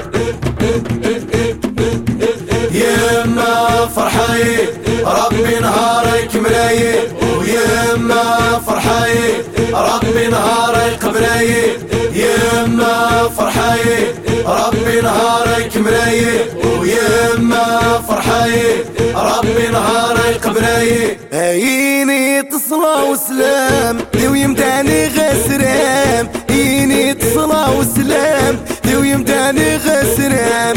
يما فرحاي ربي نهارك مراي، ويما فرحاي ربي نهارك مراي، يما فرحاي ربي نهارك مراي، ويما فرحاي ربي نهارك مراي. عيني تصلى وسلام ويمداني غسرام، عيني تصلى وسلام ويمداني غسرام،